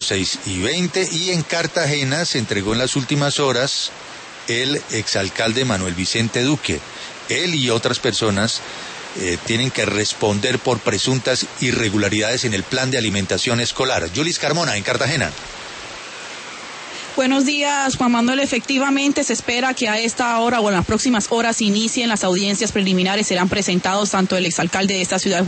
6:20, y en Cartagena se entregó en las últimas horas el exalcalde Manuel Vicente Duque. Él y otras personas tienen que responder por presuntas irregularidades en el plan de alimentación escolar. Yulis Carmona, en Cartagena. Buenos días, Juan Manuel. Efectivamente, se espera que a esta hora o en las próximas horas inicien las audiencias preliminares. Serán presentados tanto el exalcalde de esta ciudad,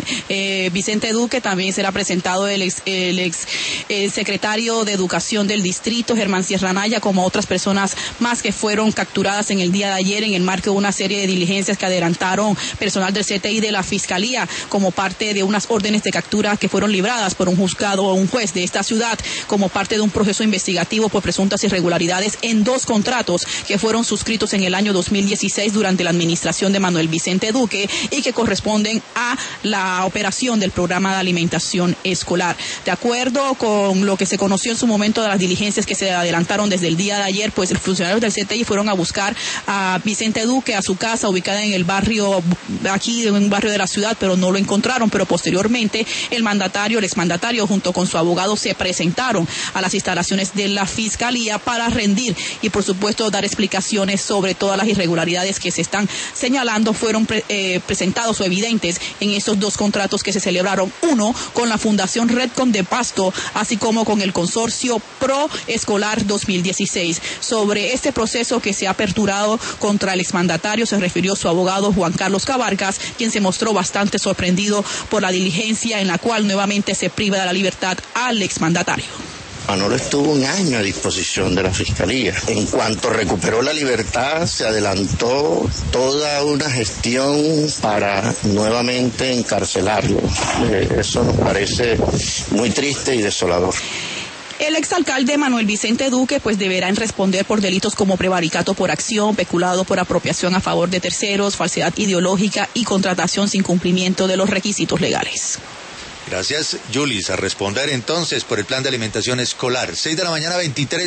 Vicente Duque, también será presentado el secretario de Educación del distrito, Germán Sierra Naya, como otras personas más que fueron capturadas en el día de ayer en el marco de una serie de diligencias que adelantaron personal del CTI de la Fiscalía como parte de unas órdenes de captura que fueron libradas por un juzgado o un juez de esta ciudad como parte de un proceso investigativo por presuntas irregularidades en 2 contratos que fueron suscritos en el año 2016 durante la administración de Manuel Vicente Duque y que corresponden a la operación del programa de alimentación escolar. De acuerdo con lo que se conoció en su momento de las diligencias que se adelantaron desde el día de ayer, pues los funcionarios del CTI fueron a buscar a Vicente Duque a su casa ubicada en el barrio, aquí en un barrio de la ciudad, pero no lo encontraron. Pero posteriormente el exmandatario junto con su abogado se presentaron a las instalaciones de la Fiscalía para rendir y por supuesto dar explicaciones sobre todas las irregularidades que se están señalando fueron presentados o evidentes en estos 2 contratos que se celebraron, uno con la Fundación Redcom de Pasto, así como con el consorcio Pro Escolar 2016. Sobre este proceso que se ha aperturado contra el exmandatario se refirió su abogado Juan Carlos Cabarcas, quien se mostró bastante sorprendido por la diligencia en la cual nuevamente se priva de la libertad al exmandatario. Manolo estuvo 1 año a disposición de la Fiscalía. En cuanto recuperó la libertad, se adelantó toda una gestión para nuevamente encarcelarlo. Eso nos parece muy triste y desolador. El exalcalde Manuel Vicente Duque pues deberá responder por delitos como prevaricato por acción, peculado por apropiación a favor de terceros, falsedad ideológica y contratación sin cumplimiento de los requisitos legales. Gracias, Yulis. A responder entonces por el plan de alimentación escolar. 6 de la mañana, 23